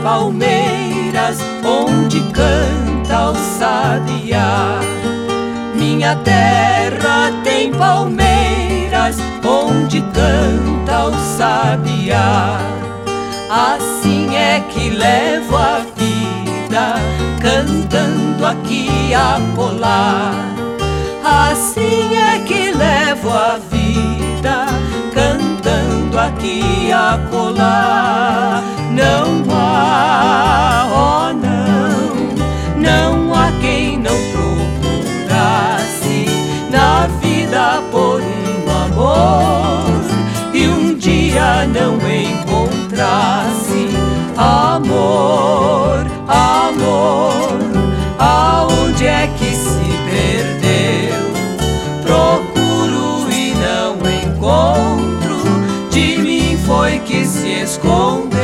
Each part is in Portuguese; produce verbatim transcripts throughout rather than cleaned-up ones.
palmeiras onde canta o sabiá. Minha terra tem palmeiras onde canta o sabiá. Assim é que levo a vida, cantando aqui e acolá. Assim é que levo a vida, cantando aqui e acolá. Não há, oh não, não há quem não procurasse na vida por um amor e um dia não encontrasse amor, amor. Aonde é que se perdeu? Procuro e não encontro, de mim foi que se escondeu.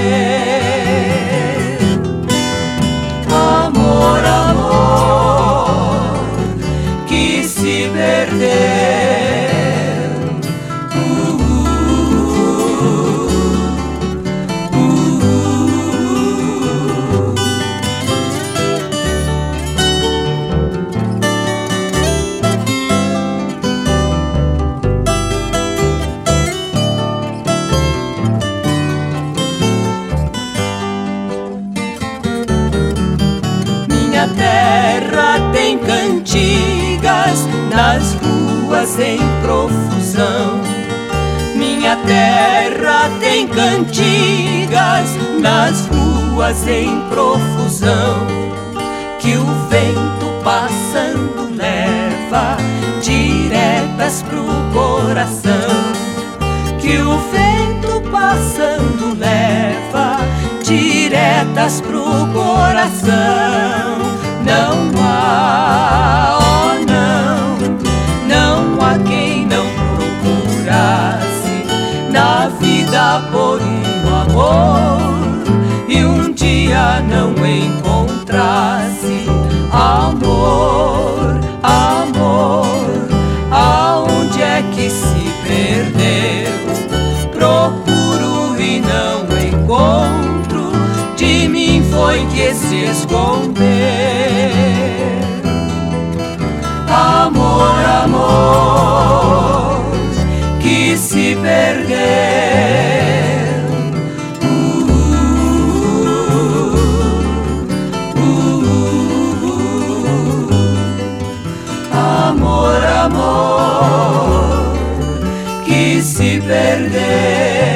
Amor, amor, que se perdeu. Minha terra tem cantigas nas ruas em profusão. Minha terra tem cantigas nas ruas em profusão, que o vento passando leva diretas pro coração. Que o vento passando leva diretas pro coração. Não há, oh não, não há quem não procurasse na vida por um amor e um dia não encontrasse amor, amor. Aonde é que se perdeu? Procuro e não encontro, de mim foi que se escondeu. Amor, amor, que se perdeu. Uh, uh, uh, uh. Amor, amor, que se perdeu.